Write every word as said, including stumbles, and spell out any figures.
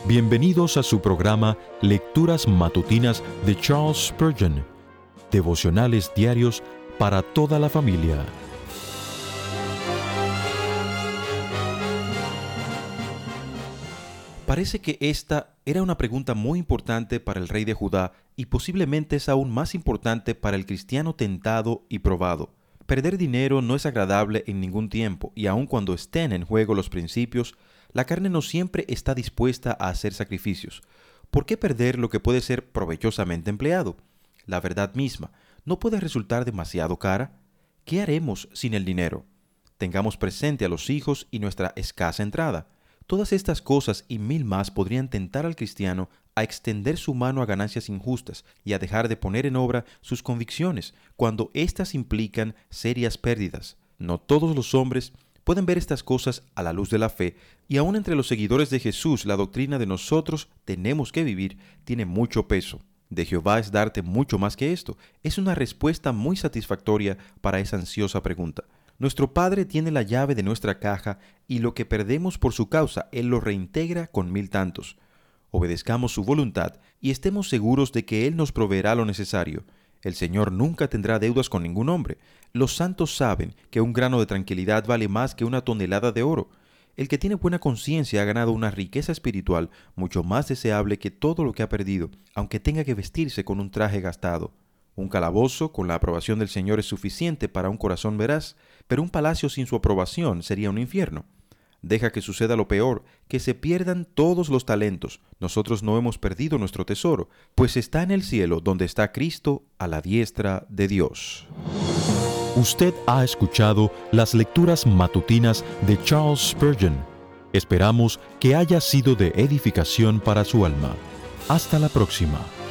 Bienvenidos a su programa Lecturas Matutinas de Charles Spurgeon, devocionales diarios para toda la familia. Parece que esta era una pregunta muy importante para el rey de Judá y posiblemente es aún más importante para el cristiano tentado y probado. Perder dinero no es agradable en ningún tiempo y aun cuando estén en juego los principios, la carne no siempre está dispuesta a hacer sacrificios. ¿Por qué perder lo que puede ser provechosamente empleado? La verdad misma, ¿no puede resultar demasiado cara? ¿Qué haremos sin el dinero? Tengamos presente a los hijos y nuestra escasa entrada. Todas estas cosas y mil más podrían tentar al cristiano a extender su mano a ganancias injustas y a dejar de poner en obra sus convicciones cuando éstas implican serias pérdidas. No todos los hombres pueden ver estas cosas a la luz de la fe, y aún entre los seguidores de Jesús la doctrina de nosotros tenemos que vivir tiene mucho peso. De Jehová es darte mucho más que esto. Es una respuesta muy satisfactoria para esa ansiosa pregunta. Nuestro Padre tiene la llave de nuestra caja y lo que perdemos por su causa, Él lo reintegra con mil tantos. Obedezcamos su voluntad y estemos seguros de que Él nos proveerá lo necesario. El Señor nunca tendrá deudas con ningún hombre. Los santos saben que un grano de tranquilidad vale más que una tonelada de oro. El que tiene buena conciencia ha ganado una riqueza espiritual mucho más deseable que todo lo que ha perdido, aunque tenga que vestirse con un traje gastado. Un calabozo con la aprobación del Señor es suficiente para un corazón veraz, pero un palacio sin su aprobación sería un infierno. Deja que suceda lo peor, que se pierdan todos los talentos. Nosotros no hemos perdido nuestro tesoro, pues está en el cielo donde está Cristo a la diestra de Dios. Usted ha escuchado las lecturas matutinas de Charles Spurgeon. Esperamos que haya sido de edificación para su alma. Hasta la próxima.